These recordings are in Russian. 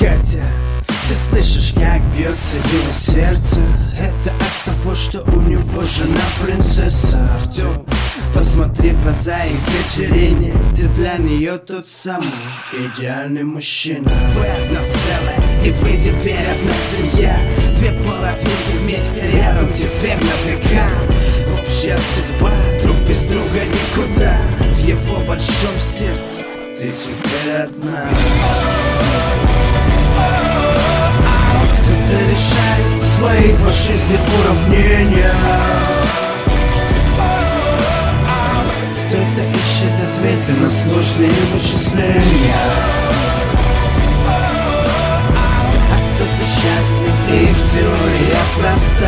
Катя, ты слышишь, как бьется его сердце? Это от того, что у него жена принцесса. Артем, посмотри в глаза Екатерине. Ты для нее тот самый идеальный мужчина. Вы одно целое, и вы теперь одна семья. Две половинки вместе рядом, теперь на века. Общая судьба, друг без друга никуда. В его большом сердце ты теперь одна. Кто-то решает свои по жизни уравнения. Кто-то ищет ответы на сложные вычисления. А кто-то счастлив, и их теория проста.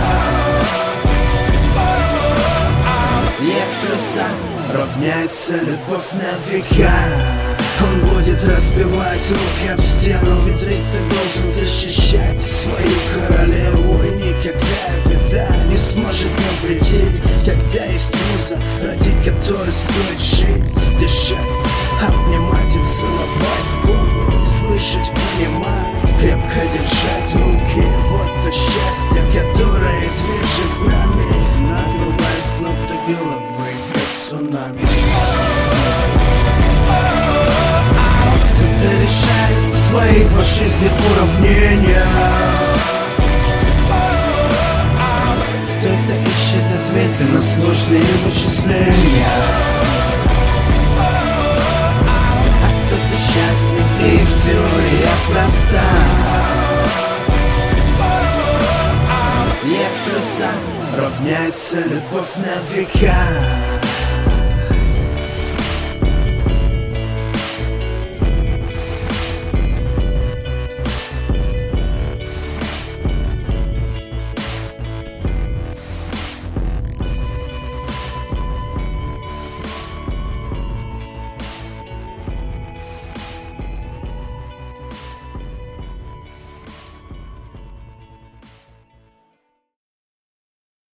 Е плюс А равняется любовь на века. Он будет разбивать руки об стену, ведь рыцарь должен защищать свою королеву. И никакая беда не сможет навредить, когда есть муза, ради которой стоит жить. Дышать, обнимать и целовать в губы, слышать, понимать, крепко держать руки. Вот то счастье, которое движет нами, накрывая с ног до головы, как цунами. Кто-то решает свои по жизни уравнения. Кто-то ищет ответы на сложные вычисления. А кто-то счастлив, и их теория проста. Е плюс А равняется любовь на века.